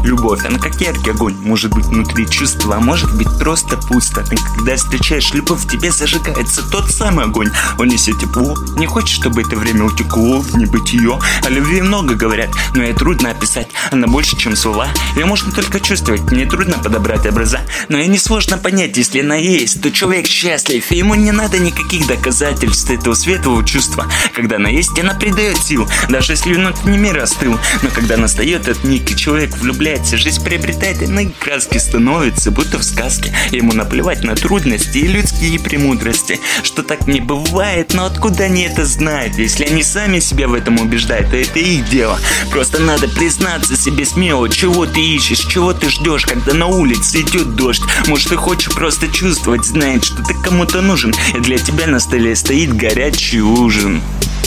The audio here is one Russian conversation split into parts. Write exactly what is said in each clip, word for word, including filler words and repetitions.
Любовь, она как яркий огонь, может быть внутри чувства, а может быть просто пусто. Ты когда встречаешь любовь, в тебе зажигается тот самый огонь. Он несет тепло, не хочешь, чтобы это время утекло в небытие. О любви много говорят, но ей трудно описать. Она больше, чем слова, ее можно только чувствовать. Мне трудно подобрать образа, но ей несложно понять, если она есть, то человек счастлив, и ему не надо никаких доказательств этого светлого чувства. Когда она есть, она придает сил, даже если внутренний мир остыл. Но когда настает этот миг, и человек влюбляется, жизнь приобретает иные краски, становится будто в сказке. Ему наплевать на трудности и людские премудрости, что так не бывает, но откуда они это знают? Если они сами себя в этом убеждают, то это их дело. Просто надо признаться себе смело, чего ты ищешь, чего ты ждешь, когда на улице идет дождь. Может, ты хочешь просто чувствовать, знать, что ты кому-то нужен, и для тебя на столе стоит горячий ужин.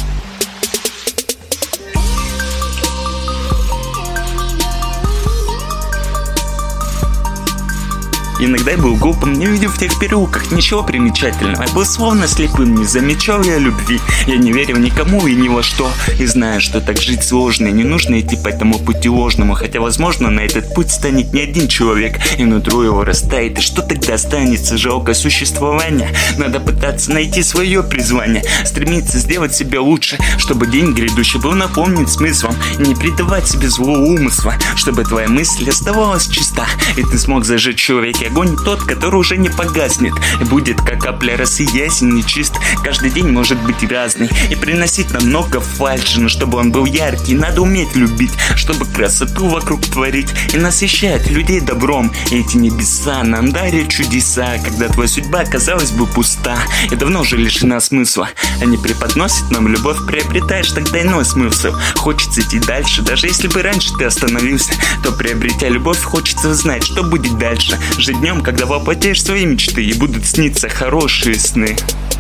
Иногда я был глупым, не видел в тех переулках ничего примечательного. Я был словно слепым, не замечал я любви. Я не верил никому и ни во что. И знаю, что так жить сложно, и не нужно идти по этому пути ложному. Хотя, возможно, на этот путь станет не один человек, и внутри его растает. И что тогда останется? Жалкое существование. Надо пытаться найти свое призвание, стремиться сделать себя лучше, чтобы день грядущий был наполнен смыслом, и не придавать себе злого умысла, чтобы твоя мысль оставалась чиста, и ты смог зажечь в человеке огонь тот, который уже не погаснет, и будет как капля росы ясен и чист. Каждый день может быть разный и приносить нам много фальши, но чтобы он был яркий, надо уметь любить, чтобы красоту вокруг творить и насыщать людей добром. И эти небеса нам дарят чудеса, когда твоя судьба, казалось бы, пуста и давно уже лишена смысла. Они преподносят нам любовь, приобретаешь тогда иной смысл. Хочется идти дальше, даже если бы раньше ты остановился, то приобретя любовь, хочется знать, что будет дальше. Жить днем, когда воплотишь свои мечты и будут сниться хорошие сны.